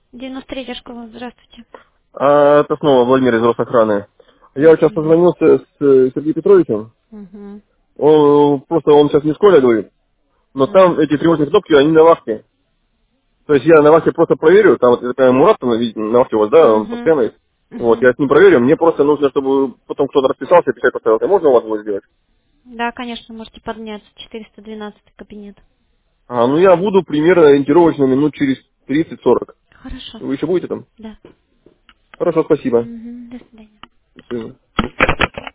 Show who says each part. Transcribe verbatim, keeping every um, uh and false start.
Speaker 1: девяносто третья школа, здравствуйте.
Speaker 2: А это снова Владимир из Росохраны. Я вот сейчас
Speaker 1: Угу.
Speaker 2: позвонился с э, Сергеем Петровичем.
Speaker 1: Угу.
Speaker 2: Он просто он сейчас не в школе говорит, но там эти тревожные кнопки, они на вахте. То есть я на вахте просто проверю, там вот такая Мурат, там, видите, на вахте у вас, да, он
Speaker 1: Угу.
Speaker 2: постоянно есть. Вот,
Speaker 1: Угу.
Speaker 2: я с ним проверю, мне просто нужно, чтобы потом кто-то расписался и печать поставил. Это можно у вас будет сделать?
Speaker 1: Да, конечно, можете подняться. четыреста двенадцатый кабинет.
Speaker 2: А, ну я буду примерно ориентировочно минут через тридцать-сорок.
Speaker 1: Хорошо.
Speaker 2: Вы еще будете там?
Speaker 1: Да.
Speaker 2: Хорошо, спасибо.
Speaker 1: Угу. До свидания.
Speaker 2: До свидания.